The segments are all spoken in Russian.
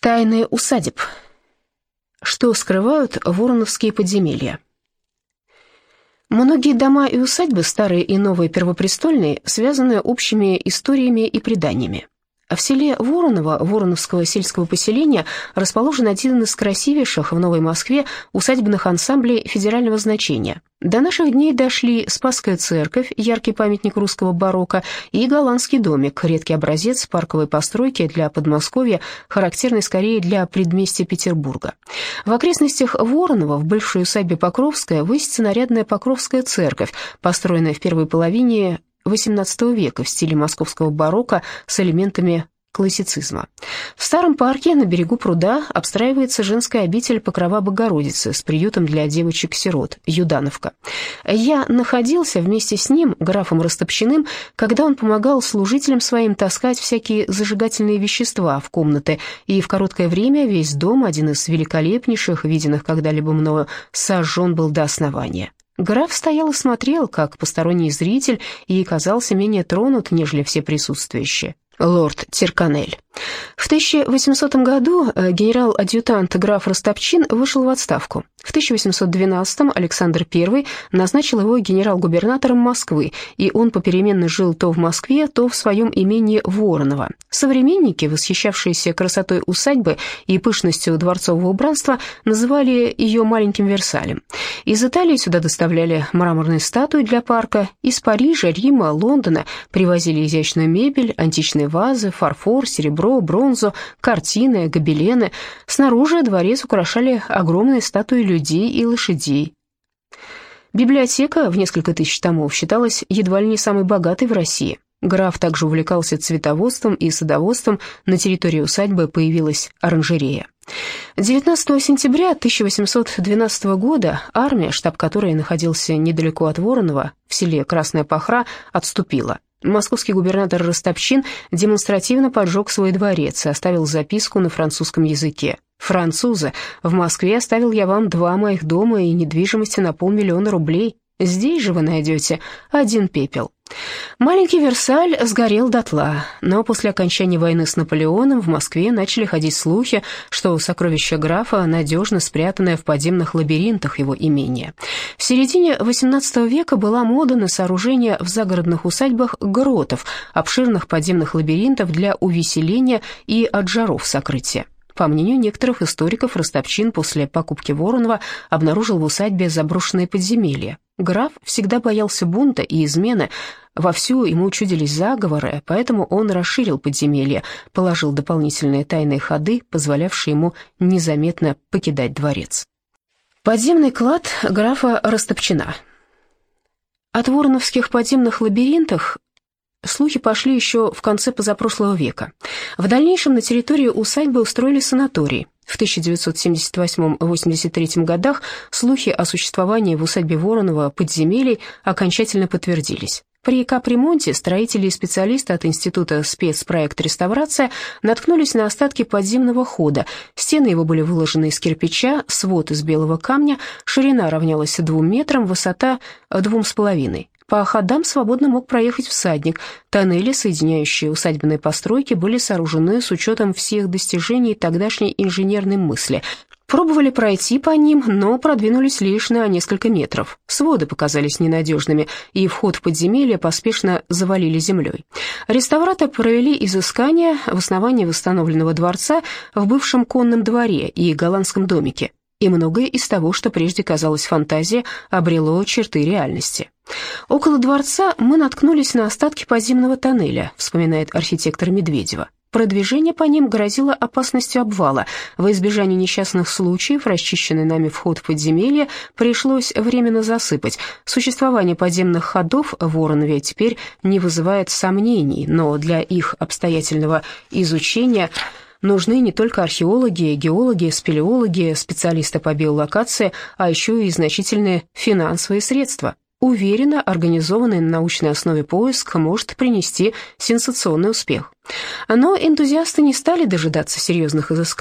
Тайны усадеб. Что скрывают вороновские подземелья? Многие дома и усадьбы, старые и новые первопрестольные, связаны общими историями и преданиями. В селе Вороново Вороновского сельского поселения расположен один из красивейших в Новой Москве усадебных ансамблей федерального значения. До наших дней дошли Спасская церковь, яркий памятник русского барокко, и Голландский домик, редкий образец парковой постройки для Подмосковья, характерный скорее для предместья Петербурга. В окрестностях Воронова, в бывшей усадьбе Покровская, высится нарядная Покровская церковь, построенная в первой половине XVIII века в стиле московского барокко с элементами классицизма. В старом парке на берегу пруда обстраивается женская обитель Покрова Богородицы с приютом для девочек-сирот, Юдановка. Я находился вместе с ним, графом Растопчиным, когда он помогал служителям своим таскать всякие зажигательные вещества в комнаты, и в короткое время весь дом, один из великолепнейших, виденных когда-либо мною, сожжен был до основания. Граф стоял и смотрел, как посторонний зритель, и казался менее тронут, нежели все присутствующие. Лорд Тирканель. В 1800 году генерал-адъютант граф Растопчин вышел в отставку. В 1812 Александр I назначил его генерал-губернатором Москвы, и он попеременно жил то в Москве, то в своем имении Вороново. Современники, восхищавшиеся красотой усадьбы и пышностью дворцового убранства, называли ее маленьким Версалем. Из Италии сюда доставляли мраморные статуи для парка, из Парижа, Рима, Лондона привозили изящную мебель, античные вазы, фарфор, серебро, бронзу, картины, гобелены. Снаружи дворец украшали огромные статуи людей и лошадей. Библиотека в несколько тысяч томов считалась едва ли не самой богатой в России. Граф также увлекался цветоводством и садоводством, на территории усадьбы появилась оранжерея. 19 сентября 1812 года армия, штаб которой находился недалеко от Воронова, в селе Красная Пахра, отступила. Московский губернатор Растопчин демонстративно поджег свой дворец и оставил записку на французском языке. «Французы, в Москве оставил я вам 2 моих дома и недвижимости на 500 000 рублей. Здесь же вы найдете 1 пепел». Маленький Версаль сгорел дотла, но после окончания войны с Наполеоном в Москве начали ходить слухи, что сокровища графа надежно спрятаны в подземных лабиринтах его имения. В середине XVIII века была мода на сооружение в загородных усадьбах гротов, обширных подземных лабиринтов для увеселения и от жаров сокрытия. По мнению некоторых историков, Растопчин после покупки Воронова обнаружил в усадьбе заброшенные подземелья. Граф всегда боялся бунта и измены, вовсю ему чудились заговоры, поэтому он расширил подземелья, положил дополнительные тайные ходы, позволявшие ему незаметно покидать дворец. Подземный клад графа Растопчина. От вороновских подземных лабиринтах слухи пошли еще в конце позапрошлого века. В дальнейшем на территории усадьбы устроили санаторий. В 1978-83 годах слухи о существовании в усадьбе Воронова подземелий окончательно подтвердились. При капремонте строители и специалисты от Института спецпроект «Реставрация» наткнулись на остатки подземного хода. Стены его были выложены из кирпича, свод из белого камня, ширина равнялась 2 метрам, высота 2,5. По ходам свободно мог проехать всадник. Тоннели, соединяющие усадебные постройки, были сооружены с учетом всех достижений тогдашней инженерной мысли. Пробовали пройти по ним, но продвинулись лишь на несколько метров. Своды показались ненадежными, и вход в подземелье поспешно завалили землей. Реставраторы провели изыскания в основании восстановленного дворца в бывшем конном дворе и голландском домике. И многое из того, что прежде казалось фантазией, обрело черты реальности. Около дворца мы наткнулись на остатки подземного тоннеля, вспоминает архитектор Медведева. Продвижение по ним грозило опасностью обвала. Во избежание несчастных случаев расчищенный нами вход в подземелье пришлось временно засыпать. Существование подземных ходов в Воронове теперь не вызывает сомнений, но для их обстоятельного изучения нужны не только археологи, геологи, спелеологи, специалисты по биолокации, а еще и значительные финансовые средства. Уверенно организованный на научной основе поиск может принести сенсационный успех. Но энтузиасты не стали дожидаться серьезных изысканий.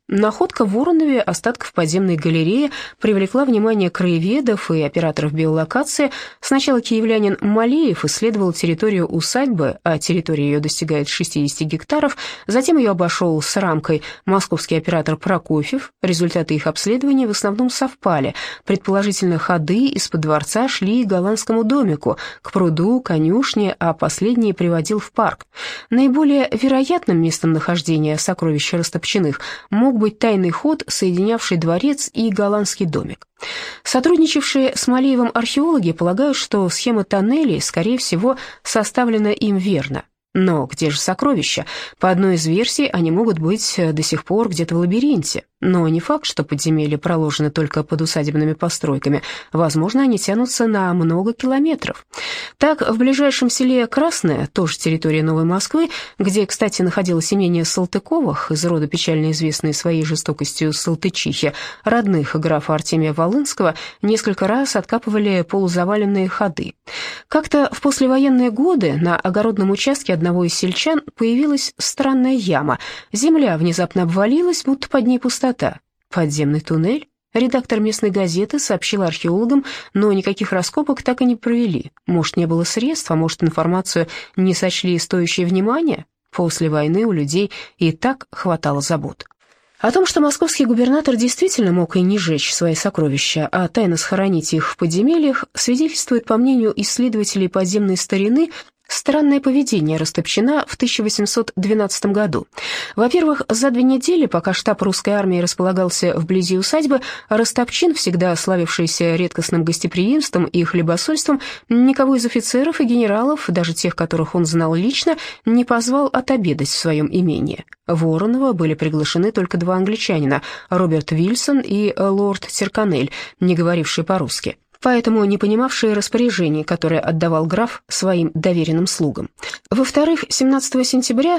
Находка в Воронове остатков подземной галереи привлекла внимание краеведов и операторов биолокации. Сначала киевлянин Малеев исследовал территорию усадьбы, а территория ее достигает 60 гектаров, затем ее обошел с рамкой московский оператор Прокофьев. Результаты их обследования в основном совпали. Предположительно, ходы из-под дворца шли к голландскому домику, к пруду, конюшне, а последний приводил в парк. Наиболее вероятным местом нахождения сокровища Растопчиных мог быть тайный ход, соединявший дворец и голландский домик. Сотрудничавшие с Малеевым археологи полагают, что схема тоннелей, скорее всего, составлена им верно. Но где же сокровища? По одной из версий, они могут быть до сих пор где-то в лабиринте. Но не факт, что подземелья проложены только под усадебными постройками. Возможно, они тянутся на много километров. Так, в ближайшем селе Красное, тоже территория Новой Москвы, где, кстати, находилось имение Салтыковых, из рода печально известные своей жестокостью салтычихи, родных графа Артемия Волынского, несколько раз откапывали полузаваленные ходы. Как-то в послевоенные годы на огородном участке одного из сельчан появилась странная яма. Земля внезапно обвалилась, будто под ней пустота. Подземный туннель? Редактор местной газеты сообщил археологам, но никаких раскопок так и не провели. Может, не было средств, а может, информацию не сочли стоящей внимания? После войны у людей и так хватало забот. О том, что московский губернатор действительно мог и не сжечь свои сокровища, а тайно схоронить их в подземельях, свидетельствует, по мнению исследователей подземной старины, странное поведение Растопчина в 1812 году. Во-первых, за 2 недели, пока штаб русской армии располагался вблизи усадьбы, Растопчин, всегда славившийся редкостным гостеприимством и хлебосольством, никого из офицеров и генералов, даже тех, которых он знал лично, не позвал отобедать в своем имении. В Воронова были приглашены только 2 англичанина – Роберт Вильсон и лорд Тирканель, не говорившие по-русски, поэтому не понимавшие распоряжений, которые отдавал граф своим доверенным слугам. Во-вторых, 17 сентября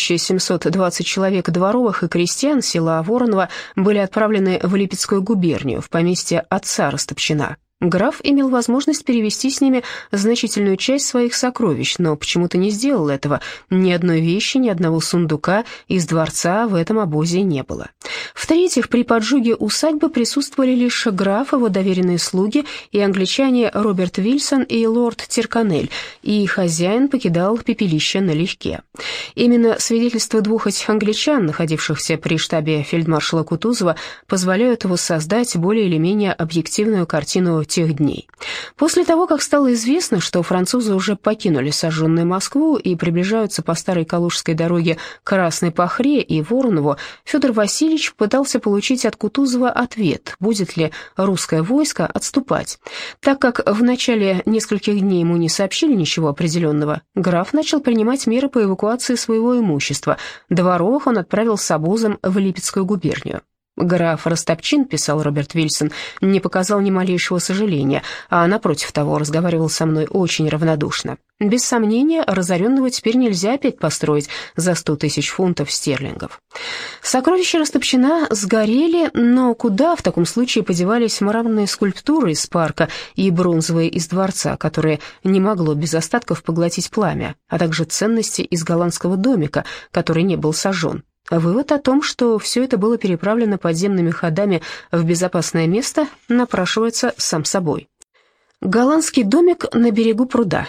1720 человек дворовых и крестьян села Воронова были отправлены в Липецкую губернию, в поместье отца Растопчина. Граф имел возможность перевести с ними значительную часть своих сокровищ, но почему-то не сделал этого. Ни одной вещи, ни одного сундука из дворца в этом обозе не было. В-третьих, при поджоге усадьбы присутствовали лишь граф, его доверенные слуги и англичане Роберт Вильсон и лорд Тирканель, и хозяин покидал пепелище налегке. Именно свидетельства 2 этих англичан, находившихся при штабе фельдмаршала Кутузова, позволяют воссоздать более или менее объективную картину тех дней. После того, как стало известно, что французы уже покинули сожженную Москву и приближаются по старой Калужской дороге к Красной Пахре и Воронову, Федор Васильевич пытался получить от Кутузова ответ, будет ли русское войско отступать. Так как в начале нескольких дней ему не сообщили ничего определенного, граф начал принимать меры по эвакуации своего имущества. Дворовых он отправил с обозом в Липецкую губернию. «Граф Растопчин, — писал Роберт Вильсон, — не показал ни малейшего сожаления, а, напротив того, разговаривал со мной очень равнодушно. Без сомнения, разоренного теперь нельзя опять построить за 100 000 фунтов стерлингов». Сокровища Растопчина сгорели, но куда в таком случае подевались мраморные скульптуры из парка и бронзовые из дворца, которые не могло без остатков поглотить пламя, а также ценности из голландского домика, который не был сожжен? Вывод о том, что все это было переправлено подземными ходами в безопасное место, напрашивается сам собой. Голландский домик на берегу пруда.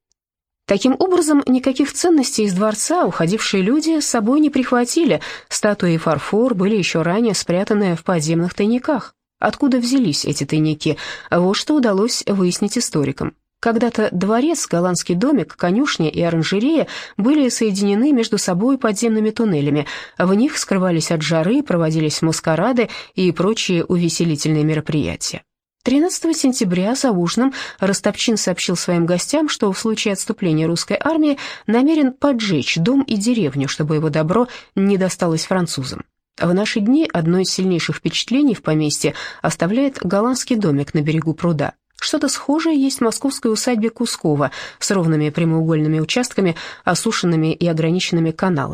Таким образом, никаких ценностей из дворца уходившие люди с собой не прихватили, статуи и фарфор были еще ранее спрятаны в подземных тайниках. Откуда взялись эти тайники? Вот что удалось выяснить историкам. Когда-то дворец, голландский домик, конюшня и оранжерея были соединены между собой подземными туннелями. В них скрывались от жары, проводились маскарады и прочие увеселительные мероприятия. 13 сентября за ужином Растопчин сообщил своим гостям, что в случае отступления русской армии намерен поджечь дом и деревню, чтобы его добро не досталось французам. В наши дни одно из сильнейших впечатлений в поместье оставляет голландский домик на берегу пруда. Что-то схожее есть в московской усадьбе Кускова с ровными прямоугольными участками, осушенными и ограниченными каналами.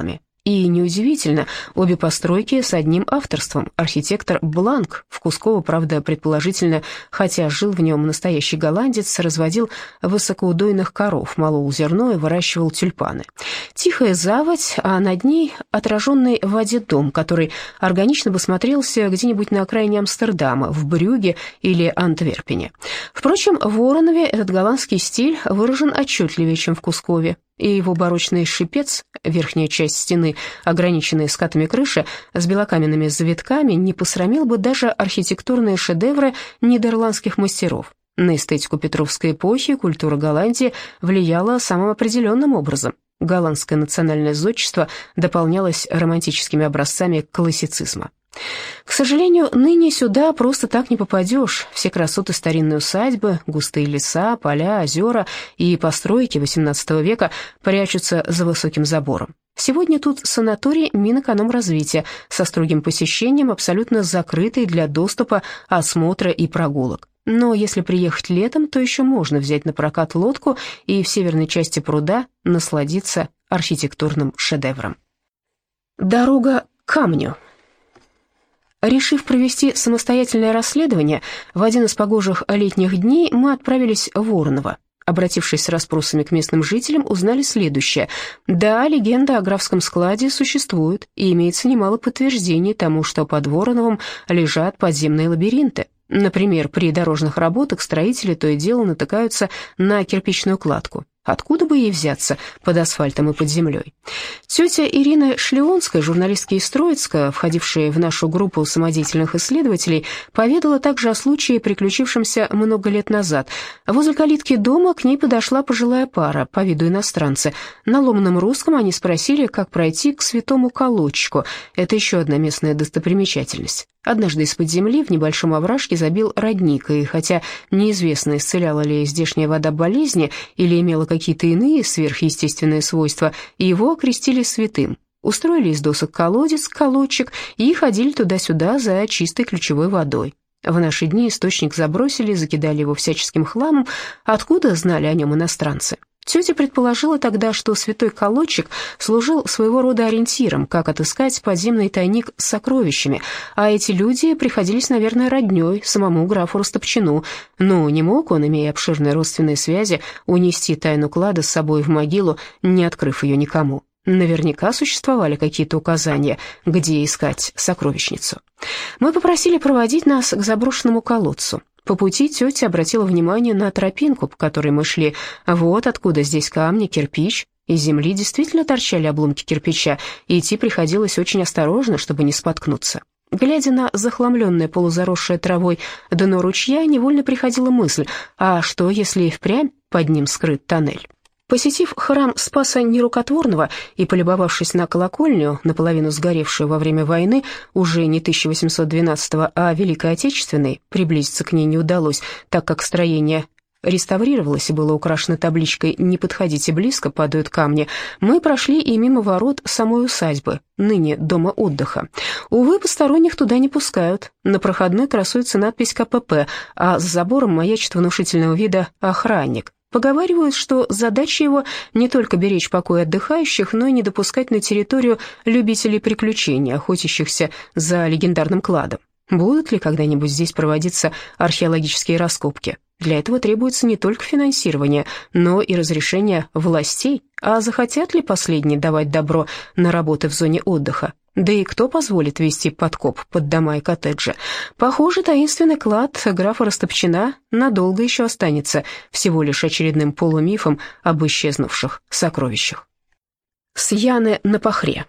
И неудивительно, обе постройки с одним авторством. Архитектор Бланк в Кусково, правда, предположительно, хотя жил в нем настоящий голландец, разводил высокоудойных коров, молол зерно и выращивал тюльпаны. Тихая заводь, а над ней отраженный в воде дом, который органично бы смотрелся где-нибудь на окраине Амстердама, в Брюгге или Антверпене. Впрочем, в Воронове этот голландский стиль выражен отчетливее, чем в Кускове, и его барочный шипец, верхняя часть стены, ограниченная скатами крыши, с белокаменными завитками, не посрамил бы даже архитектурные шедевры нидерландских мастеров. На эстетику Петровской эпохи культура Голландии влияла самым определенным образом. Голландское национальное зодчество дополнялось романтическими образцами классицизма. К сожалению, ныне сюда просто так не попадешь. Все красоты старинной усадьбы, густые леса, поля, озера и постройки XVIII века прячутся за высоким забором. Сегодня тут санаторий Минэкономразвития со строгим посещением, абсолютно закрытый для доступа, осмотра и прогулок. Но если приехать летом, то еще можно взять на прокат лодку и в северной части пруда насладиться архитектурным шедевром. Дорога к камню. Решив провести самостоятельное расследование, в один из погожих летних дней мы отправились в Вороново. Обратившись с расспросами к местным жителям, узнали следующее. Да, легенда о графском складе существует, и имеется немало подтверждений тому, что под Вороновым лежат подземные лабиринты. Например, при дорожных работах строители то и дело натыкаются на кирпичную кладку. Откуда бы ей взяться под асфальтом и под землей? Тетя Ирина Шлеонская, журналистка из Троицка, входившая в нашу группу самодеятельных исследователей, поведала также о случае, приключившемся много лет назад. Возле калитки дома к ней подошла пожилая пара, по виду иностранцы. На ломаном русском они спросили, как пройти к Святому Колодчику. Это еще одна местная достопримечательность. Однажды из-под земли в небольшом овражке забил родник, и хотя неизвестно, исцеляла ли здешняя вода болезни или имела какие-то иные сверхъестественные свойства, его окрестили святым. Устроили из досок колодец, колодчик, и ходили туда-сюда за чистой ключевой водой. В наши дни источник забросили, закидали его всяческим хламом. Откуда знали о нем иностранцы? Тетя предположила тогда, что святой колодчик служил своего рода ориентиром, как отыскать подземный тайник с сокровищами, а эти люди приходились, наверное, роднёй самому графу Растопчину. Но не мог он, имея обширные родственные связи, унести тайну клада с собой в могилу, не открыв ее никому. Наверняка существовали какие-то указания, где искать сокровищницу. Мы попросили проводить нас к заброшенному колодцу. По пути тетя обратила внимание на тропинку, по которой мы шли. Вот откуда здесь камни, кирпич. Из земли действительно торчали обломки кирпича, и идти приходилось очень осторожно, чтобы не споткнуться. Глядя на захламленное полузаросшее травой дно ручья, невольно приходила мысль, а что, если и впрямь под ним скрыт тоннель? Посетив храм Спаса Нерукотворного и полюбовавшись на колокольню, наполовину сгоревшую во время войны, уже не 1812-го, а Великой Отечественной, приблизиться к ней не удалось, так как строение реставрировалось и было украшено табличкой «Не подходите близко, падают камни», мы прошли и мимо ворот самой усадьбы, ныне дома отдыха. Увы, посторонних туда не пускают. На проходной красуется надпись КПП, а за забором маячит внушительного вида охранник. Поговаривают, что задача его не только беречь покой отдыхающих, но и не допускать на территорию любителей приключений, охотящихся за легендарным кладом. Будут ли когда-нибудь здесь проводиться археологические раскопки? Для этого требуется не только финансирование, но и разрешение властей. А захотят ли последние давать добро на работы в зоне отдыха? Да и кто позволит вести подкоп под дома и коттеджи? Похоже, таинственный клад графа Растопчина надолго еще останется всего лишь очередным полумифом об исчезнувших сокровищах. Сьяны на Пахре.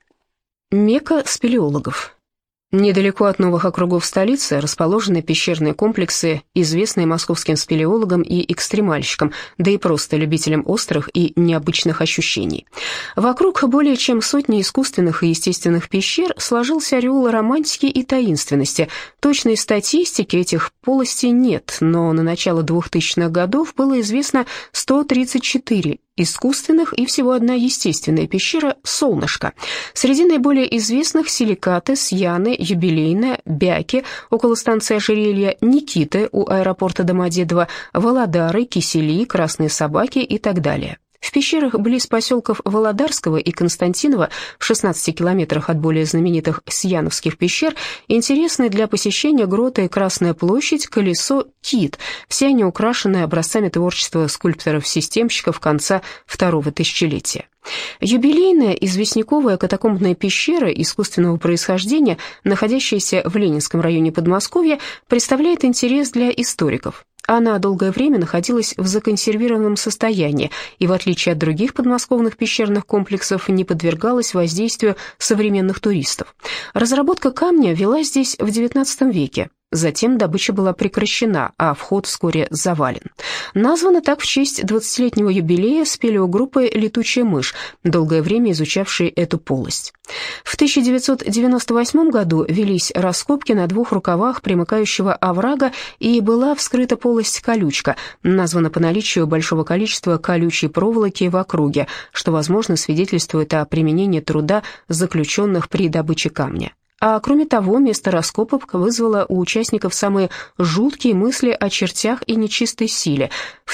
Мекка спелеологов. Недалеко от новых округов столицы расположены пещерные комплексы, известные московским спелеологам и экстремальщикам, да и просто любителям острых и необычных ощущений. Вокруг более чем сотни искусственных и естественных пещер сложился ореол романтики и таинственности. Точной статистики этих полостей нет, но на начало 2000-х годов было известно 134 искусственных и всего одна естественная пещера «Солнышко». Среди наиболее известных силикаты, Сьяны, Юбилейная, Бяки, около станции Ожерелья, Никиты у аэропорта Домодедово, Володары, Кисели, Красные собаки и так далее. В пещерах близ поселков Володарского и Константинова, в 16 километрах от более знаменитых Сьяновских пещер, интересны для посещения гроты Красная площадь, Колесо, Кит. Все они украшены образцами творчества скульпторов-системщиков конца второго тысячелетия. Юбилейная известняковая катакомбная пещера искусственного происхождения, находящаяся в Ленинском районе Подмосковья, представляет интерес для историков. Она долгое время находилась в законсервированном состоянии и, в отличие от других подмосковных пещерных комплексов, не подвергалась воздействию современных туристов. Разработка камня велась здесь в XIX веке. Затем добыча была прекращена, а вход вскоре завален. Названа так в честь 20-летнего юбилея спелеогруппы «Летучая мышь», долгое время изучавшей эту полость. В 1998 году велись раскопки на 2 рукавах примыкающего оврага, и была вскрыта полость Колючка, названа по наличию большого количества колючей проволоки в округе, что, возможно, свидетельствует о применении труда заключенных при добыче камня. А кроме того, место раскопок вызвало у участников самые жуткие мысли о чертях и нечистой силе. В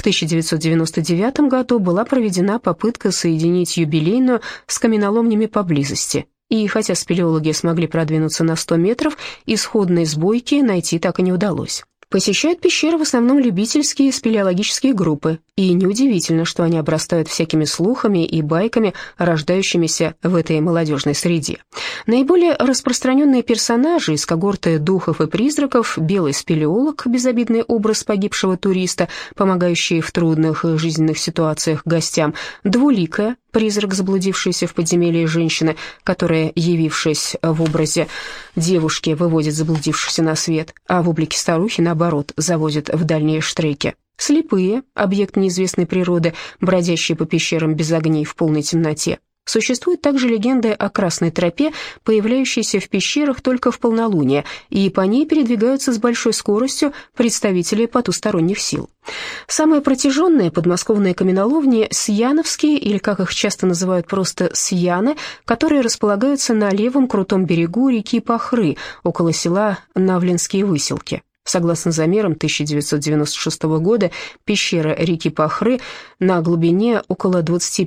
1999 году была проведена попытка соединить юбилейную с каменоломнями поблизости. И хотя спелеологи смогли продвинуться на 100 метров, исходной сбойки найти так и не удалось. Посещают пещеры в основном любительские спелеологические группы, и неудивительно, что они обрастают всякими слухами и байками, рождающимися в этой молодежной среде. Наиболее распространенные персонажи из когорты духов и призраков: белый спелеолог, безобидный образ погибшего туриста, помогающий в трудных жизненных ситуациях гостям; двуликая, призрак заблудившейся в подземелье женщины, которая, явившись в образе девушки, выводит заблудившихся на свет, а в облике старухи, наоборот, заводит в дальние штреки; слепые, объект неизвестной природы, бродящие по пещерам без огней в полной темноте. Существуют также легенды о красной тропе, появляющейся в пещерах только в полнолуние, и по ней передвигаются с большой скоростью представители потусторонних сил. Самые протяженные подмосковные каменоломни – Сьяновские, или, как их часто называют просто, Сьяны, которые располагаются на левом крутом берегу реки Пахры, около села Навлинские Выселки. Согласно замерам 1996 года, пещера реки Пахры на глубине около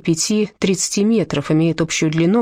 25-30 метров имеет общую длину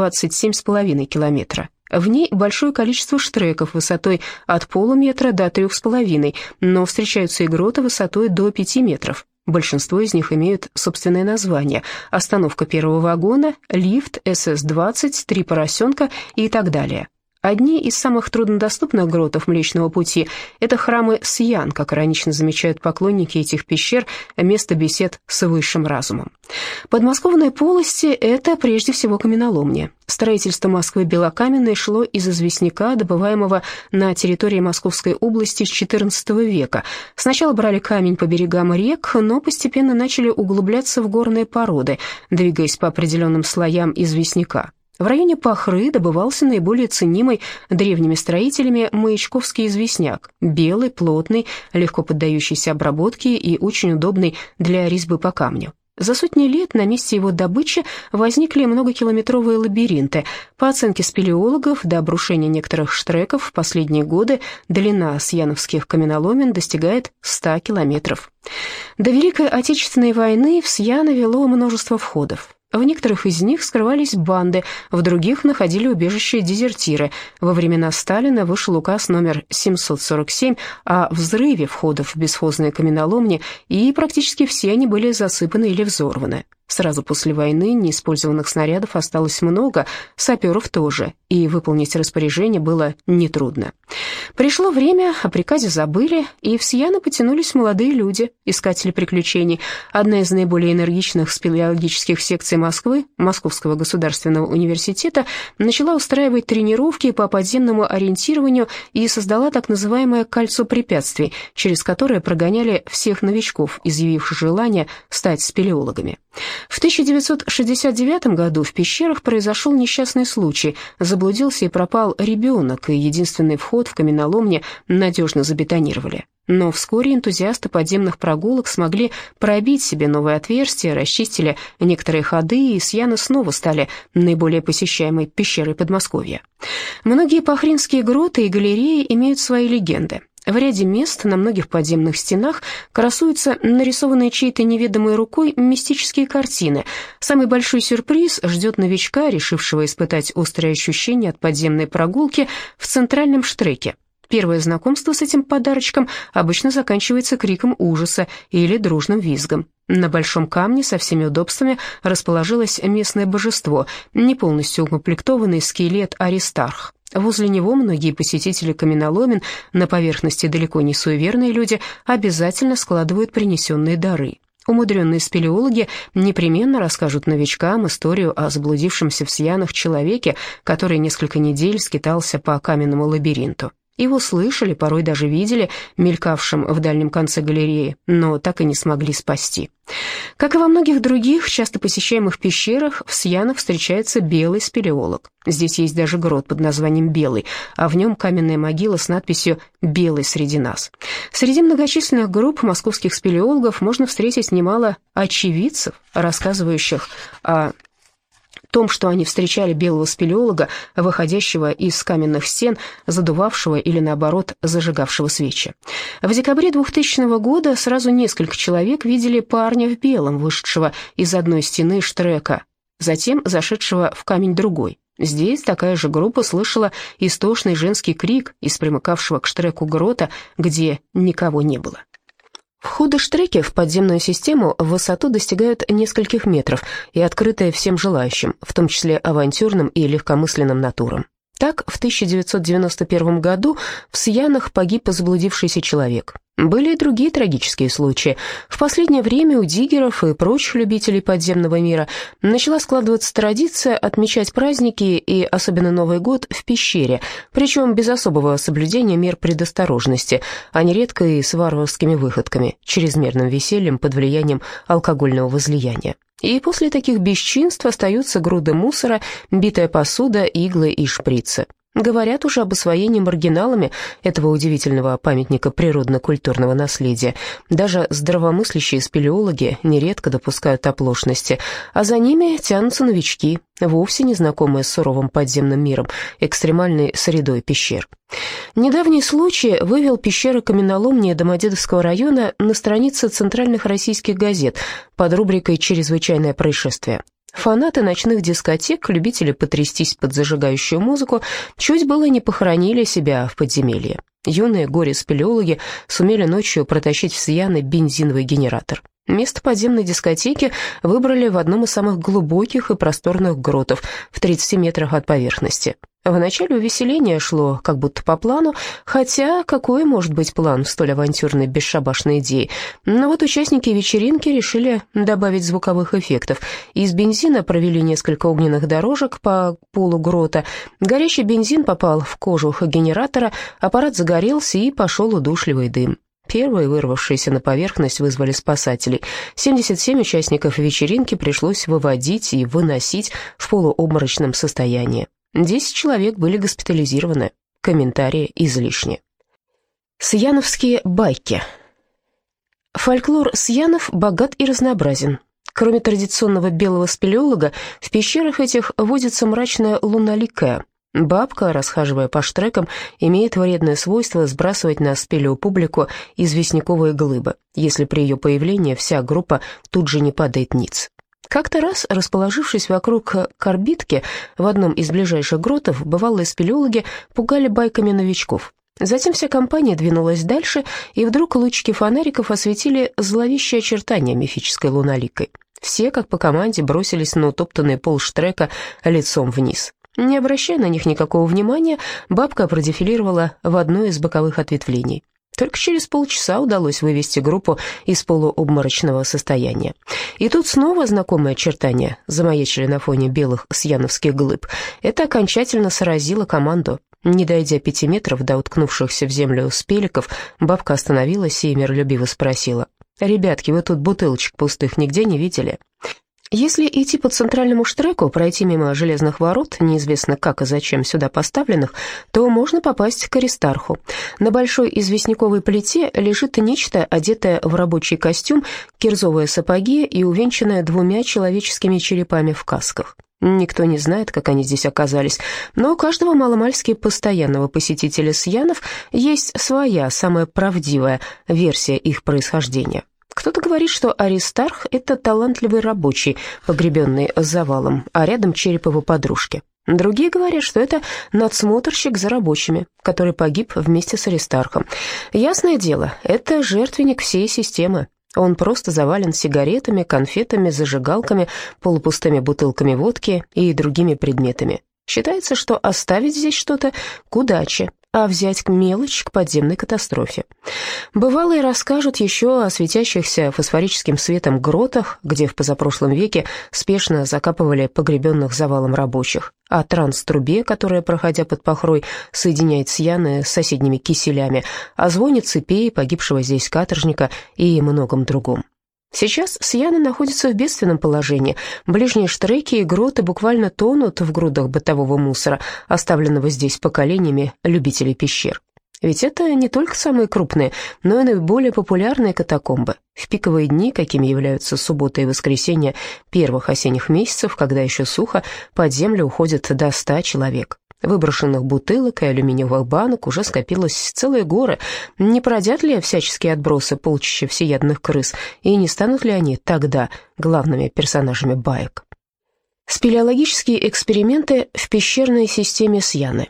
27,5 километра. В ней большое количество штреков высотой от полуметра до 3,5, но встречаются и гроты высотой до 5 метров. Большинство из них имеют собственное название: остановка первого вагона, лифт, СС-20, 3 поросенка и так далее. Одни из самых труднодоступных гротов Млечного Пути – это храмы Сьян, как иронично замечают поклонники этих пещер, место бесед с высшим разумом. Подмосковные полости – это прежде всего каменоломни. Строительство Москвы белокаменной шло из известняка, добываемого на территории Московской области с XIV века. Сначала брали камень по берегам рек, но постепенно начали углубляться в горные породы, двигаясь по определенным слоям известняка. В районе Пахры добывался наиболее ценимый древними строителями маячковский известняк, белый, плотный, легко поддающийся обработке и очень удобный для резьбы по камню. За сотни лет на месте его добычи возникли многокилометровые лабиринты. По оценке спелеологов, до обрушения некоторых штреков в последние годы длина сьяновских каменоломен достигает 100 километров. До Великой Отечественной войны в Сьяны вело множество входов. В некоторых из них скрывались банды, в других находили убежище дезертиры. Во времена Сталина вышел указ номер 747 о взрыве входов в бесхозные каменоломни, и практически все они были засыпаны или взорваны. Сразу после войны неиспользованных снарядов осталось много, саперов тоже, и выполнить распоряжение было нетрудно. Пришло время, о приказе забыли, и в Сьяны потянулись молодые люди, искатели приключений. Одна из наиболее энергичных спелеологических секций Москвы, Московского государственного университета, начала устраивать тренировки по подземному ориентированию и создала так называемое «кольцо препятствий», через которое прогоняли всех новичков, изъявивших желание стать спелеологами. В 1969 году в пещерах произошел несчастный случай. Заблудился и пропал ребенок, и единственный вход в каменоломне надежно забетонировали. Но вскоре энтузиасты подземных прогулок смогли пробить себе новые отверстия, расчистили некоторые ходы, и Сьяны снова стали наиболее посещаемой пещерой Подмосковья. Многие пахринские гроты и галереи имеют свои легенды. В ряде мест на многих подземных стенах красуются нарисованные чьей-то неведомой рукой мистические картины. Самый большой сюрприз ждет новичка, решившего испытать острые ощущения от подземной прогулки в центральном штреке. Первое знакомство с этим подарочком обычно заканчивается криком ужаса или дружным визгом. На большом камне со всеми удобствами расположилось местное божество, не полностью укомплектованный скелет Аристарх. Возле него многие посетители каменоломен, на поверхности далеко не суеверные люди, обязательно складывают принесенные дары. Умудренные спелеологи непременно расскажут новичкам историю о заблудившемся в Сьянах человеке, который несколько недель скитался по каменному лабиринту. Его слышали, порой даже видели, мелькавшим в дальнем конце галереи, но так и не смогли спасти. Как и во многих других, часто посещаемых пещерах, в Сьянах встречается белый спелеолог. Здесь есть даже грот под названием «Белый», а в нем каменная могила с надписью «Белый среди нас». Среди многочисленных групп московских спелеологов можно встретить немало очевидцев, рассказывающих о том, что они встречали белого спелеолога, выходящего из каменных стен, задувавшего или, наоборот, зажигавшего свечи. В декабре 2000 года сразу несколько человек видели парня в белом, вышедшего из одной стены штрека, затем зашедшего в камень другой. Здесь такая же группа слышала истошный женский крик из примыкавшего к штреку грота, где никого не было. Входы-штреки в подземную систему в высоту достигают нескольких метров и открыты всем желающим, в том числе авантюрным и легкомысленным натурам. Так, в 1991 году в Сьянах погиб заблудившийся человек. Были и другие трагические случаи. В последнее время у диггеров и прочих любителей подземного мира начала складываться традиция отмечать праздники и особенно Новый год в пещере, причем без особого соблюдения мер предосторожности, а нередко и с варварскими выходками, чрезмерным весельем под влиянием алкогольного возлияния. И после таких бесчинств остаются груды мусора, битая посуда, иглы и шприцы. Говорят уже об освоении маргиналами этого удивительного памятника природно-культурного наследия. Даже здравомыслящие спелеологи нередко допускают оплошности, а за ними тянутся новички, вовсе не знакомые с суровым подземным миром, экстремальной средой пещер. Недавний случай вывел пещеры каменоломни Домодедовского района на странице центральных российских газет под рубрикой «Чрезвычайное происшествие». Фанаты ночных дискотек, любители потрястись под зажигающую музыку, чуть было не похоронили себя в подземелье. Юные горе-спелеологи сумели ночью протащить в Сьяны бензиновый генератор. Место подземной дискотеки выбрали в одном из самых глубоких и просторных гротов, в 30 метрах от поверхности. Вначале увеселение шло как будто по плану, хотя какой может быть план в столь авантюрной бесшабашной идее? Но вот участники вечеринки решили добавить звуковых эффектов. Из бензина провели несколько огненных дорожек по полу грота. Горящий бензин попал в кожух генератора, аппарат загорелся и пошел удушливый дым. Первые, вырвавшиеся на поверхность, вызвали спасателей. 77 участников вечеринки пришлось выводить и выносить в полуобморочном состоянии. 10 человек были госпитализированы. Комментарии излишни. Сьяновские байки. Фольклор Сьянов богат и разнообразен. Кроме традиционного белого спелеолога, в пещерах этих водится мрачная луноликая. Бабка, расхаживая по штрекам, имеет вредное свойство сбрасывать на спелеопублику известняковые глыбы, если при ее появлении вся группа тут же не падает ниц. Как-то раз, расположившись вокруг корбитки в одном из ближайших гротов, бывалые спелеологи пугали байками новичков. Затем вся компания двинулась дальше, и вдруг лучики фонариков осветили зловещие очертания мифической луноликой. Все, как по команде, бросились на утоптанный пол штрека лицом вниз. Не обращая на них никакого внимания, бабка продефилировала в одно из боковых ответвлений. Только через полчаса удалось вывести группу из полуобморочного состояния. И тут снова знакомые очертания замаячили на фоне белых сьяновских глыб. Это окончательно сразило команду. Не дойдя 5 метров до уткнувшихся в землю спеликов, бабка остановилась и миролюбиво спросила: «Ребятки, вы тут бутылочек пустых нигде не видели?» Если идти по центральному штреку, пройти мимо железных ворот, неизвестно как и зачем сюда поставленных, то можно попасть к Аристарху. На большой известняковой плите лежит нечто, одетое в рабочий костюм, кирзовые сапоги и увенчанное 2 человеческими черепами в касках. Никто не знает, как они здесь оказались, но у каждого маломальски постоянного посетителя Сьянов есть своя, самая правдивая версия их происхождения. Кто-то говорит, что Аристарх – это талантливый рабочий, погребенный завалом, а рядом череп его подружки. Другие говорят, что это надсмотрщик за рабочими, который погиб вместе с Аристархом. Ясное дело, это жертвенник всей системы. Он просто завален сигаретами, конфетами, зажигалками, полупустыми бутылками водки и другими предметами. Считается, что оставить здесь что-то к удаче, а взять мелочь к подземной катастрофе. Бывалые расскажут еще о светящихся фосфорическим светом гротах, где в позапрошлом веке спешно закапывали погребенных завалом рабочих, о транс-трубе, которая, проходя под Похрой, соединяет Сьяны с соседними киселями, о звоне цепей погибшего здесь каторжника и многом другом. Сейчас Сьяны находятся в бедственном положении. Ближние штреки и гроты буквально тонут в грудах бытового мусора, оставленного здесь поколениями любителей пещер. Ведь это не только самые крупные, но и наиболее популярные катакомбы. В пиковые дни, какими являются суббота и воскресенье первых осенних месяцев, когда еще сухо, под землю уходит до 100 человек. Выброшенных бутылок и алюминиевых банок уже скопилось целые горы. Не породят ли всяческие отбросы полчища всеядных крыс, и не станут ли они тогда главными персонажами баек? Спелеологические эксперименты в пещерной системе Сьяны.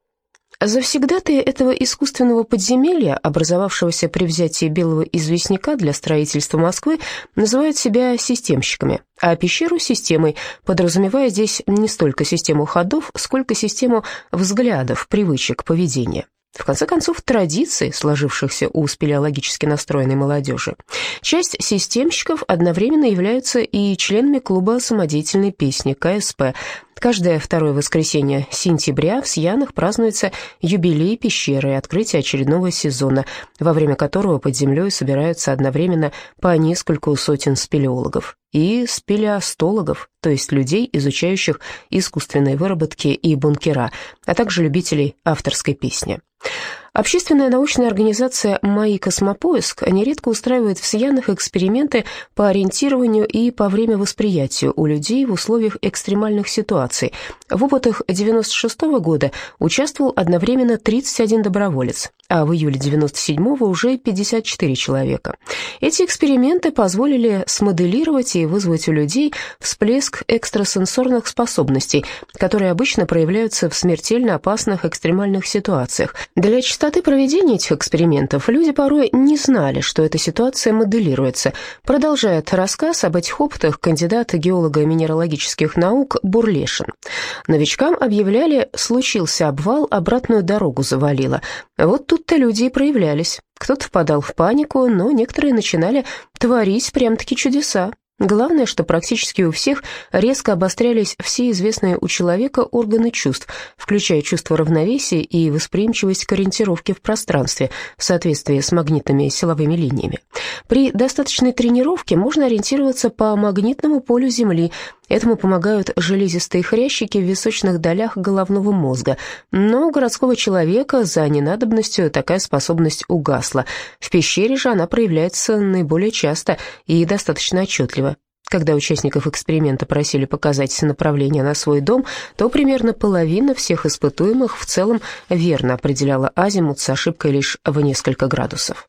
Завсегдатаи этого искусственного подземелья, образовавшегося при взятии белого известняка для строительства Москвы, называют себя системщиками, а пещеру — системой, подразумевая здесь не столько систему ходов, сколько систему взглядов, привычек, поведения. В конце концов, традиций, сложившихся у спелеологически настроенной молодежи. Часть системщиков одновременно являются и членами клуба самодеятельной песни КСП. Каждое второе воскресенье сентября в Сьянах празднуется юбилей пещеры и открытие очередного сезона, во время которого под землей собираются одновременно по нескольку сотен спелеологов и спелеостологов, то есть людей, изучающих искусственные выработки и бункера, а также любителей авторской песни. Общественная научная организация «МАИ Космопоиск» нередко устраивает в Сьянах эксперименты по ориентированию и по времявосприятию у людей в условиях экстремальных ситуаций. В опытах 1996 года участвовал одновременно 31 доброволец, а в июле 1997 уже 54 человека. Эти эксперименты позволили смоделировать и вызвать у людей всплеск экстрасенсорных способностей, которые обычно проявляются в смертельно опасных экстремальных ситуациях. Для частоты проведения этих экспериментов люди порой не знали, что эта ситуация моделируется. Продолжает рассказ об этих опытах кандидат геолого-минералогических наук Бурлешин. Новичкам объявляли: случился обвал, обратную дорогу завалило. Вот тут-то люди и проявлялись. Кто-то впадал в панику, но некоторые начинали творить прям-таки чудеса. Главное, что практически у всех резко обострялись все известные у человека органы чувств, включая чувство равновесия и восприимчивость к ориентировке в пространстве в соответствии с магнитными силовыми линиями. При достаточной тренировке можно ориентироваться по магнитному полю Земли. Этому помогают железистые хрящики в височных долях головного мозга. Но у городского человека за ненадобностью такая способность угасла. В пещере же она проявляется наиболее часто и достаточно отчетливо. Когда участников эксперимента просили показать направление на свой дом, то примерно половина всех испытуемых в целом верно определяла азимут с ошибкой лишь в несколько градусов.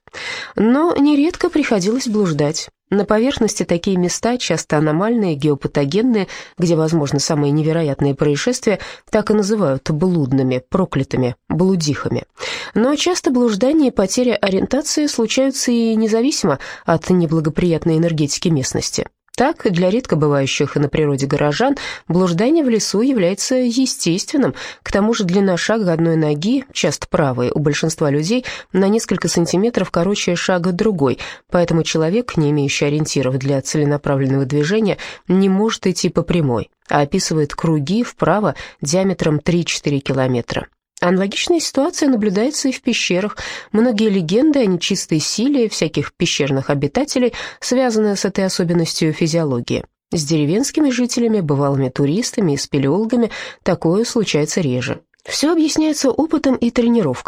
Но нередко приходилось блуждать. На поверхности такие места, часто аномальные, геопатогенные, где возможны самые невероятные происшествия, так и называют блудными, проклятыми, блудихами. Но часто блуждание и потеря ориентации случаются и независимо от неблагоприятной энергетики местности. Так, для редко бывающих на природе горожан блуждание в лесу является естественным. К тому же длина шага одной ноги, часто правой, у большинства людей на несколько сантиметров короче шага другой, поэтому человек, не имеющий ориентиров для целенаправленного движения, не может идти по прямой, а описывает круги вправо диаметром 3-4 километра. Аналогичная ситуация наблюдается и в пещерах. Многие легенды о нечистой силе всяких пещерных обитателей связаны с этой особенностью физиологии. С деревенскими жителями, бывалыми туристами и спелеологами такое случается реже. Все объясняется опытом и тренировкой.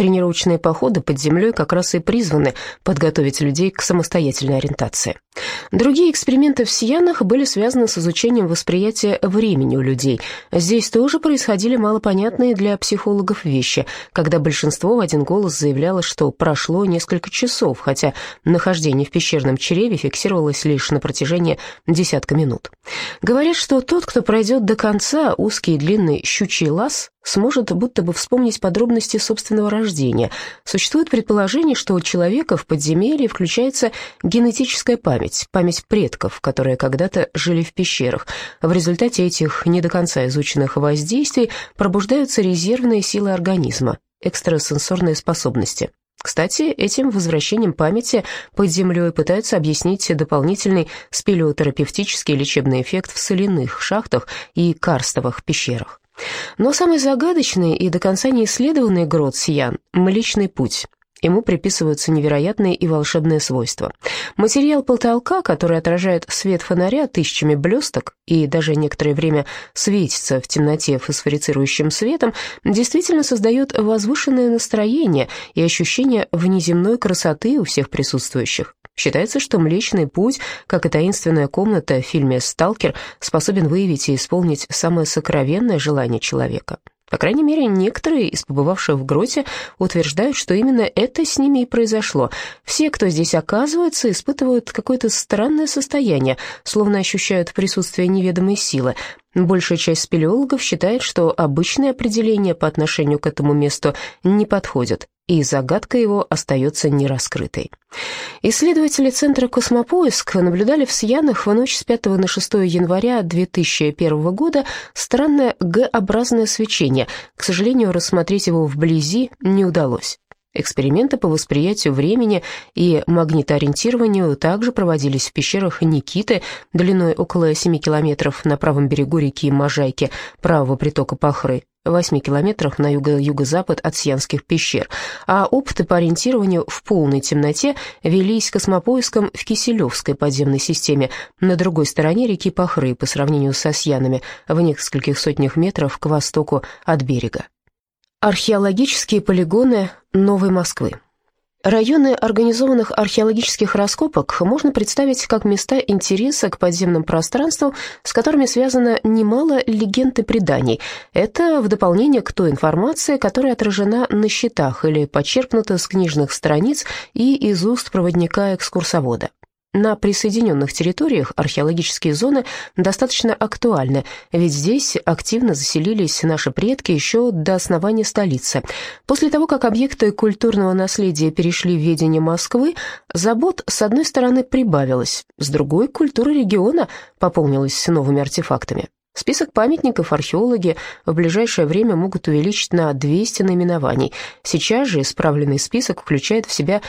Тренировочные походы под землей как раз и призваны подготовить людей к самостоятельной ориентации. Другие эксперименты в Сиянах были связаны с изучением восприятия времени у людей. Здесь тоже происходили малопонятные для психологов вещи, когда большинство в один голос заявляло, что прошло несколько часов, хотя нахождение в пещерном чреве фиксировалось лишь на протяжении десятка минут. Говорят, что тот, кто пройдет до конца узкий и длинный щучий лаз, сможет будто бы вспомнить подробности собственного рождения. Существует предположение, что у человека в подземелье включается генетическая память, память предков, которые когда-то жили в пещерах. В результате этих не до конца изученных воздействий пробуждаются резервные силы организма, экстрасенсорные способности. Кстати, этим возвращением памяти под землей пытаются объяснить дополнительный спелеотерапевтический лечебный эффект в соляных шахтах и карстовых пещерах. Но самый загадочный и до конца не исследованный грот Сиян – Млечный Путь. Ему приписываются невероятные и волшебные свойства. Материал потолка, который отражает свет фонаря тысячами блесток и даже некоторое время светится в темноте фосфорицирующим светом, действительно создает возвышенное настроение и ощущение внеземной красоты у всех присутствующих. Считается, что Млечный Путь, как и таинственная комната в фильме «Сталкер», способен выявить и исполнить самое сокровенное желание человека. По крайней мере, некоторые из побывавших в гроте утверждают, что именно это с ними и произошло. Все, кто здесь оказывается, испытывают какое-то странное состояние, словно ощущают присутствие неведомой силы. Большая часть спелеологов считает, что обычные определения по отношению к этому месту не подходят, и загадка его остается нераскрытой. Исследователи Центра «Космопоиск» наблюдали в Сиянах в ночь с 5 на 6 января 2001 года странное Г-образное свечение. К сожалению, рассмотреть его вблизи не удалось. Эксперименты по восприятию времени и магнитоориентированию также проводились в пещерах Никиты длиной около 7 километров на правом берегу реки Можайки, правого притока Пахры, в 8 километрах на юго-юго-запад от Сиянских пещер, а опыты по ориентированию в полной темноте велись космопоиском в Киселевской подземной системе на другой стороне реки Пахры по сравнению со Сиянами в нескольких сотнях метров к востоку от берега. Археологические полигоны Новой Москвы. Районы организованных археологических раскопок можно представить как места интереса к подземным пространствам, с которыми связано немало легенд и преданий. Это в дополнение к той информации, которая отражена на счетах или почерпнута с книжных страниц и из уст проводника-экскурсовода. На присоединенных территориях археологические зоны достаточно актуальны, ведь здесь активно заселились наши предки еще до основания столицы. После того, как объекты культурного наследия перешли в ведение Москвы, забот, с одной стороны, прибавилось, с другой, культура региона пополнилась новыми артефактами. Список памятников археологи в ближайшее время могут увеличить на 200 наименований. Сейчас же исправленный список включает в себя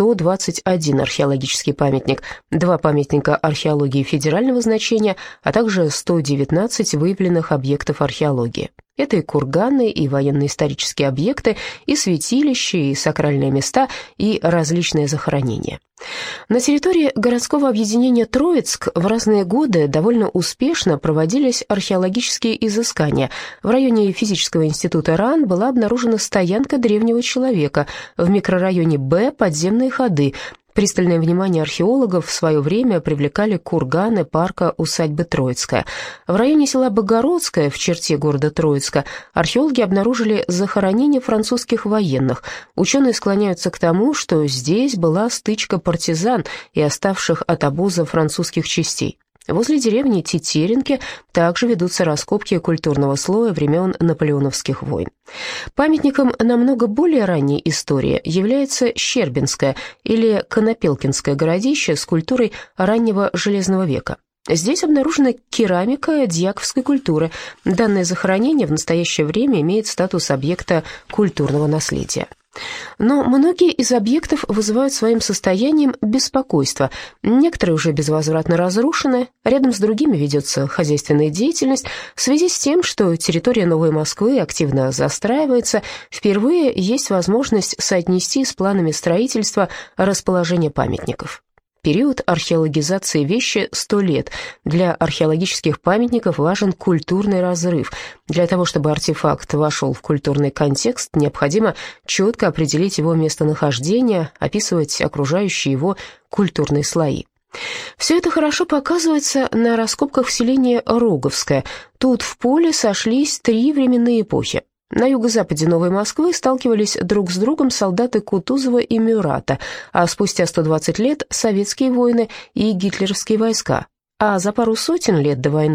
121 археологический памятник, 2 памятника археологии федерального значения, а также 119 выявленных объектов археологии. Это и курганы, и военно-исторические объекты, и святилища, и сакральные места, и различные захоронения. На территории городского объединения Троицк в разные годы довольно успешно проводились археологические изыскания. В районе физического института РАН была обнаружена стоянка древнего человека, в микрорайоне Б подземные ходы. Пристальное внимание археологов в свое время привлекали курганы парка усадьбы Троицкая. В районе села Богородское, в черте города Троицка, археологи обнаружили захоронение французских военных. Ученые склоняются к тому, что здесь была стычка партизан и оставших от обоза французских частей. Возле деревни Тетеринки также ведутся раскопки культурного слоя времен наполеоновских войн. Памятником намного более ранней истории является Щербинское или Конопелкинское городище с культурой раннего Железного века. Здесь обнаружена керамика дьяковской культуры. Данное захоронение в настоящее время имеет статус объекта культурного наследия. Но многие из объектов вызывают своим состоянием беспокойство. Некоторые уже безвозвратно разрушены, рядом с другими ведется хозяйственная деятельность. В связи с тем, что территория Новой Москвы активно застраивается, впервые есть возможность соотнести с планами строительства расположение памятников. Период археологизации вещи 100 лет. Для археологических памятников важен культурный разрыв. Для того, чтобы артефакт вошел в культурный контекст, необходимо четко определить его местонахождение, описывать окружающие его культурные слои. Все это хорошо показывается на раскопках в селении Роговское. Тут в поле сошлись 3 временные эпохи. На юго-западе Новой Москвы сталкивались друг с другом солдаты Кутузова и Мюрата, а спустя 120 лет советские воины и гитлеровские войска. А за пару сотен лет до войны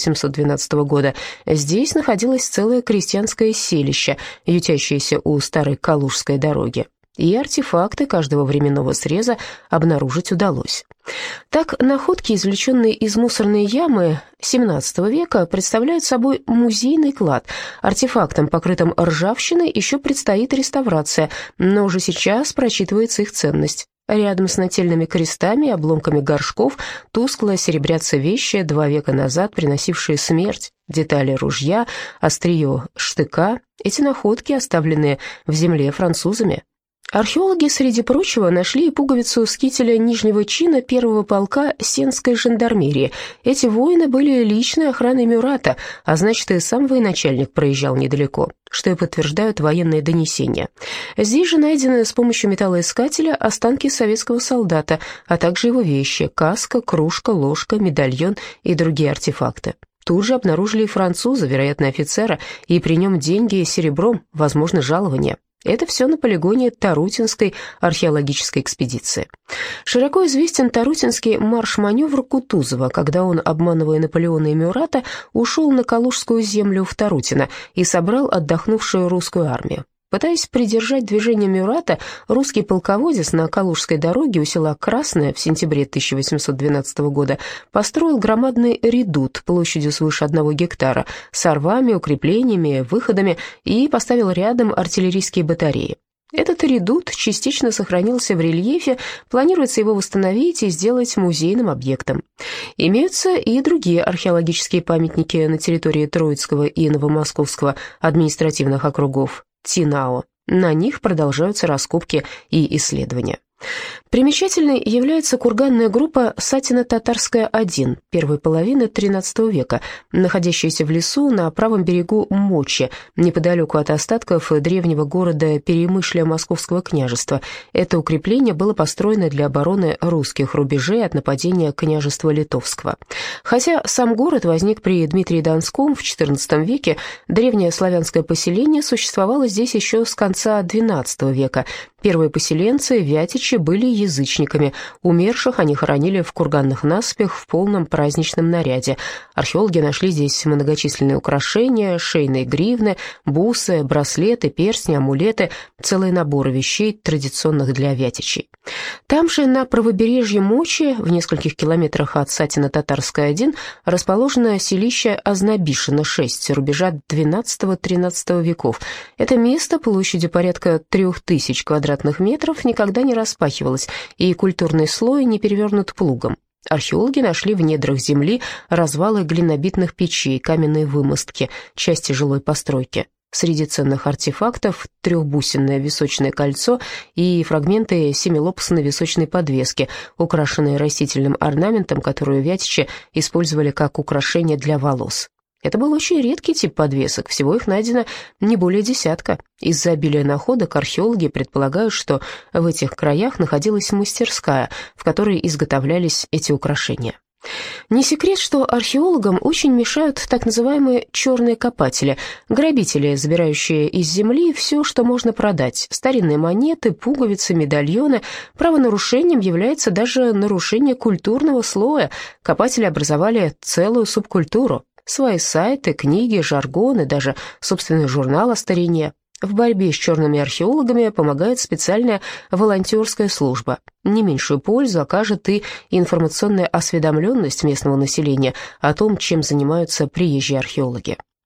1812 года здесь находилось целое крестьянское селище, ютящееся у старой Калужской дороги. И артефакты каждого временного среза обнаружить удалось. Так, находки, извлеченные из мусорной ямы XVII века, представляют собой музейный клад. Артефактам, покрытым ржавчиной, еще предстоит реставрация, но уже сейчас прочитывается их ценность. Рядом с нательными крестами и обломками горшков тускло серебрятся вещи, 2 века назад приносившие смерть. Детали ружья, острие штыка. Эти находки, оставленные в земле французами. Археологи, среди прочего, нашли и пуговицу с кителя нижнего чина 1-го полка Сенской жандармерии. Эти воины были личной охраной Мюрата, а значит, и сам военачальник проезжал недалеко, что и подтверждают военные донесения. Здесь же найдены с помощью металлоискателя останки советского солдата, а также его вещи: каска, кружка, ложка, медальон и другие артефакты. Тут же обнаружили и француза, вероятно, офицера, и при нем деньги серебром, возможно, жалование. Это все на полигоне Тарутинской археологической экспедиции. Широко известен тарутинский марш-маневр Кутузова, когда он, обманывая Наполеона и Мюрата, ушел на Калужскую землю в Тарутино и собрал отдохнувшую русскую армию. Пытаясь придержать движение Мюрата, русский полководец на Калужской дороге у села Красное в сентябре 1812 года построил громадный редут площадью свыше 1 гектара с рвами, укреплениями, выходами и поставил рядом артиллерийские батареи. Этот редут частично сохранился в рельефе, планируется его восстановить и сделать музейным объектом. Имеются и другие археологические памятники на территории Троицкого и Новомосковского административных округов. Тинао. На них продолжаются раскопки и исследования. Примечательной является курганная группа Сатино-Татарская-1 первой половины XIII века, находящаяся в лесу на правом берегу Мочи, неподалеку от остатков древнего города Перемышля Московского княжества. Это укрепление было построено для обороны русских рубежей от нападения княжества Литовского. Хотя сам город возник при Дмитрии Донском в XIV веке, древнее славянское поселение существовало здесь еще с конца XII века. Первые поселенцы, вятичи, были язычниками. Умерших они хоронили в курганных насыпях в полном праздничном наряде. Археологи нашли здесь многочисленные украшения, шейные гривны, бусы, браслеты, перстни, амулеты, целые наборы вещей, традиционных для вятичей. Там же, на правобережье Мочи, в нескольких километрах от Сатино-Татарская-1, расположено селище Ознобишино-6, рубежа XII-XIII веков. Это место площадью порядка 3000 квадратных метров никогда не распахивалось, и культурный слой не перевернут плугом. Археологи нашли в недрах земли развалы глинобитных печей, каменные вымостки, части жилой постройки. Среди ценных артефактов трехбусинное височное кольцо и фрагменты семилопастной височной подвески, украшенные растительным орнаментом, которую вятичи использовали как украшение для волос. Это был очень редкий тип подвесок, всего их найдено не более 10. Из-за обилия находок археологи предполагают, что в этих краях находилась мастерская, в которой изготовлялись эти украшения. Не секрет, что археологам очень мешают так называемые черные копатели, грабители, забирающие из земли все, что можно продать: старинные монеты, пуговицы, медальоны. Правонарушением является даже нарушение культурного слоя. Копатели образовали целую субкультуру. Свои сайты, книги, жаргон и даже собственный журнал о старине. В борьбе с черными археологами помогает специальная волонтерская служба. Не меньшую пользу окажет и информационная осведомленность местного населения о том, чем занимаются приезжие археологи.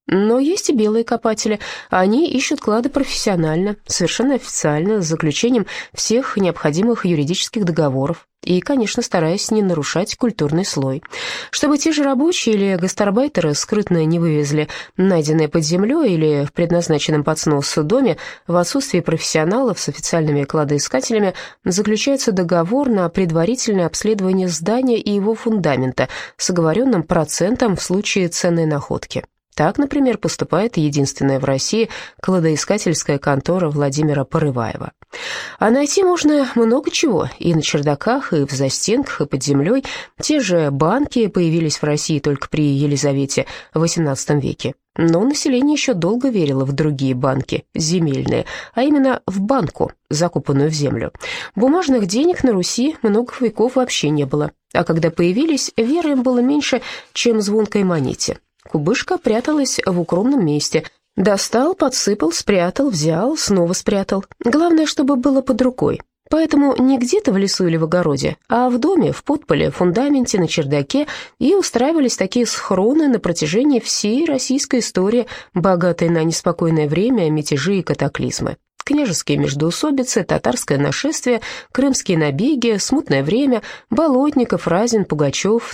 Но есть и белые копатели. Они ищут клады профессионально, совершенно официально, с заключением всех необходимых юридических договоров и, конечно, стараясь не нарушать культурный слой. Чтобы те же рабочие или гастарбайтеры скрытно не вывезли найденное под землей или в предназначенном под снос доме, в отсутствии профессионалов с официальными кладоискателями заключается договор на предварительное обследование здания и его фундамента с оговоренным процентом в случае ценной находки. Так, например, поступает единственная в России кладоискательская контора Владимира Порываева. А найти можно много чего, и на чердаках, и в застенках, и под землей. Те же банки появились в России только при Елизавете в XVIII веке. Но население еще долго верило в другие банки, земельные, а именно в банку, закопанную в землю. Бумажных денег на Руси много веков вообще не было, а когда появились, веры им было меньше, чем звонкой монете. Кубышка пряталась в укромном месте. Достал, подсыпал, спрятал, взял, снова спрятал. Главное, чтобы было под рукой. Поэтому не где-то в лесу или в огороде, а в доме, в подполе, в фундаменте, на чердаке и устраивались такие схроны на протяжении всей российской истории, богатой на неспокойное время, мятежи и катаклизмы. Княжеские междоусобицы, татарское нашествие, крымские набеги, смутное время, Болотников, Разин, Пугачев,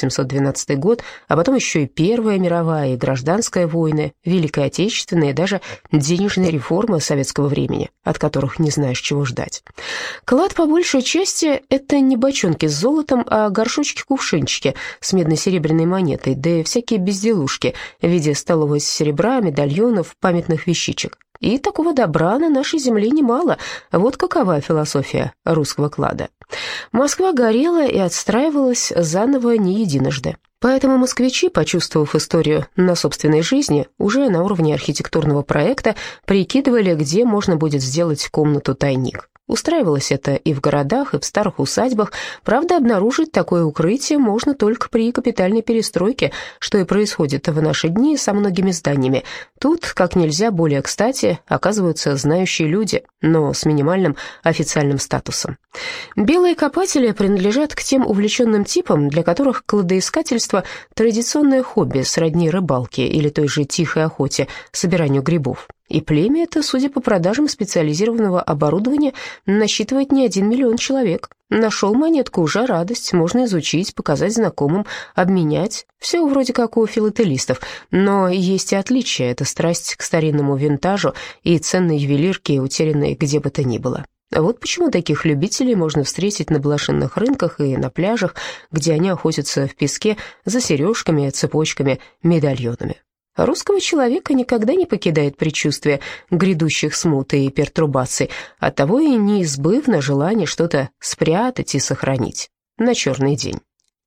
1812 год, а потом еще и Первая мировая и гражданская войны, Великая Отечественная и даже денежные реформы советского времени, от которых не знаешь, чего ждать. Клад, по большей части, это не бочонки с золотом, а горшочки-кувшинчики с медно-серебряной монетой, да и всякие безделушки в виде столового серебра, медальонов, памятных вещичек. И такого добра на нашей земле немало. Вот какова философия русского клада. Москва горела и отстраивалась заново не единожды. Поэтому москвичи, почувствовав историю на собственной жизни, уже на уровне архитектурного проекта прикидывали, где можно будет сделать комнату-тайник. Устраивалось это и в городах, и в старых усадьбах. Правда, обнаружить такое укрытие можно только при капитальной перестройке, что и происходит в наши дни со многими зданиями. Тут, как нельзя более кстати, оказываются знающие люди, но с минимальным официальным статусом. Белые копатели принадлежат к тем увлеченным типам, для которых кладоискательство – традиционное хобби сродни рыбалке или той же тихой охоте, собиранию грибов. И племя это, судя по продажам специализированного оборудования, насчитывает не 1 миллион человек. Нашел монетку, уже радость, можно изучить, показать знакомым, обменять. Все вроде как у филателистов, но есть и отличия, это страсть к старинному винтажу и ценной ювелирке, утерянной где бы то ни было. Вот почему таких любителей можно встретить на блошиных рынках и на пляжах, где они охотятся в песке за сережками, цепочками, медальонами. Русского человека никогда не покидает предчувствие грядущих смут и пертурбаций, оттого и неизбывно желание что-то спрятать и сохранить на черный день.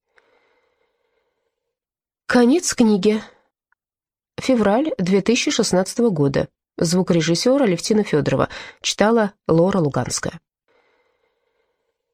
Конец книги. Февраль 2016 года. Звукорежиссер Алевтина Федорова. Читала Лора Луганская.